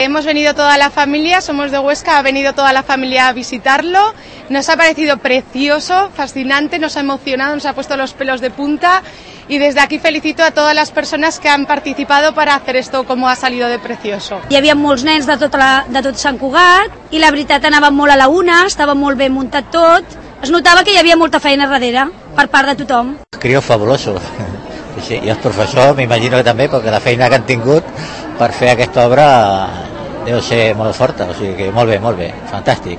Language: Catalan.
Hemos venido toda la familia, somos de Huesca, ha venido toda la familia a visitarlo, nos ha parecido precioso, fascinante, nos ha emocionado, nos ha puesto los pelos de punta y desde aquí felicito a todas las personas que han participado para hacer esto como ha salido de precioso. Hi havia molts nens de tot Sant Cugat i la veritat anava molt a la una, estava molt ben muntat tot, es notava que hi havia molta feina darrere per part de tothom. Críos fabulosos. Sí, i els professors m'imagino que també, perquè la feina que han tingut per fer aquesta obra deu ser molt forta, o sigui que molt bé, fantàstic.